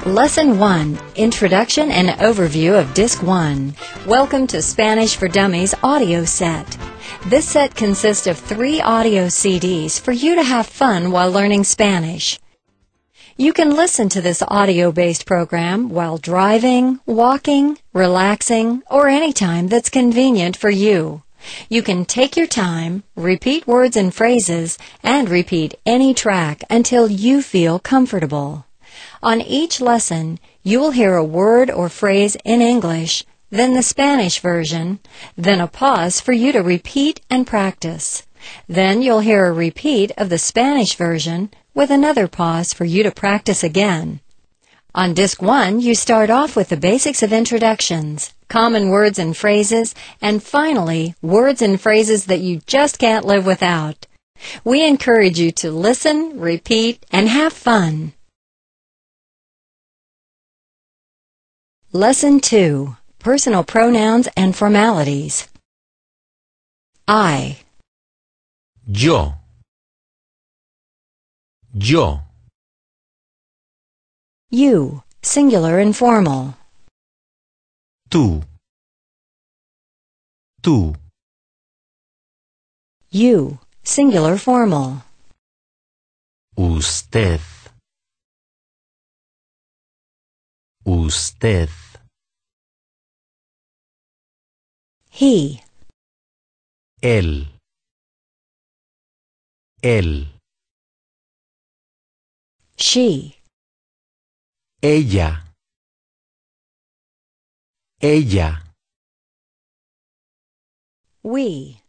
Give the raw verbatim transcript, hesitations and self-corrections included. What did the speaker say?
Lesson one, Introduction and Overview of Disc one. Welcome to Spanish for Dummies audio set. This set consists of three audio C Ds for you to have fun while learning Spanish. You can listen to this audio-based program while driving, walking, relaxing, or any time that's convenient for you. You can take your time, repeat words and phrases, and repeat any track until you feel comfortable. On each lesson, you will hear a word or phrase in English, then the Spanish version, then a pause for you to repeat and practice. Then you'll hear a repeat of the Spanish version with another pause for you to practice again. On Disc one, you start off with the basics of introductions, common words and phrases, and finally, words and phrases that you just can't live without. We encourage you to listen, repeat, and have fun. Lesson two, Personal Pronouns and Formalities. I. Yo. Yo. You, singular and formal. Tú. Tú. You, singular formal. Usted. Usted. He. Él. Él. She. Ella. Ella. We.